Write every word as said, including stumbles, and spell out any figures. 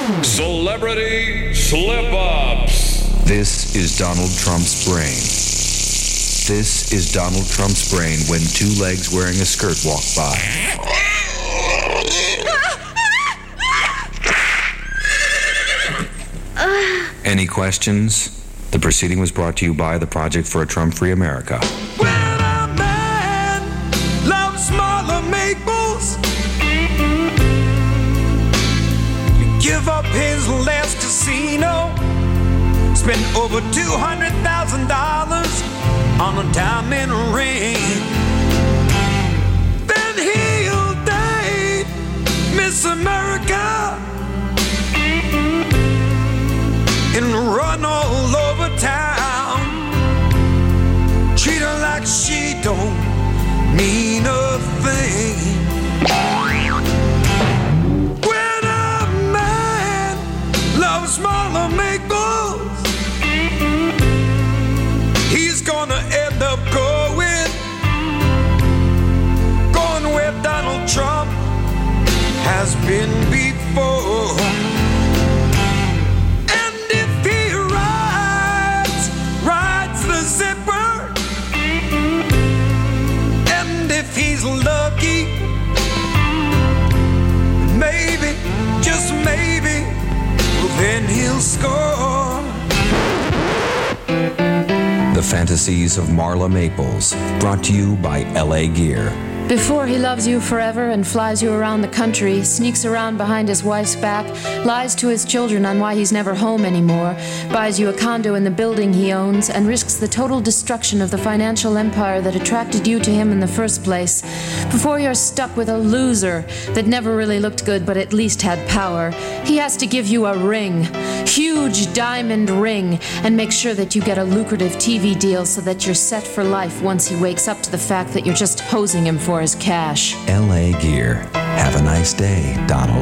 Celebrity Slip-Ups. This is Donald Trump's brain. This is Donald Trump's brain when two legs wearing a skirt walk by. Any questions? The proceeding was brought to you by the Project for a Trump-Free America. When a man loves smaller maples, give up his last casino, spend over two hundred thousand dollars on a diamond ring. Then he'll date Miss America and run all over town, treat her like she don't mean a thing. When a man loves smaller maples, he's gonna end up going, going where Donald Trump has been before. He's lucky, maybe, just maybe, well then he'll score. The Fantasies of Marla Maples, brought to you by L A Gear. Before he loves you forever and flies you around the country, sneaks around behind his wife's back, lies to his children on why he's never home anymore, buys you a condo in the building he owns, and risks the total destruction of the financial empire that attracted you to him in the first place. Before you're stuck with a loser that never really looked good but at least had power, he has to give you a ring, huge diamond ring, and make sure that you get a lucrative T V deal so that you're set for life once he wakes up to the fact that you're just hosing him for his cash. L A Gear. Have a nice day, Donald.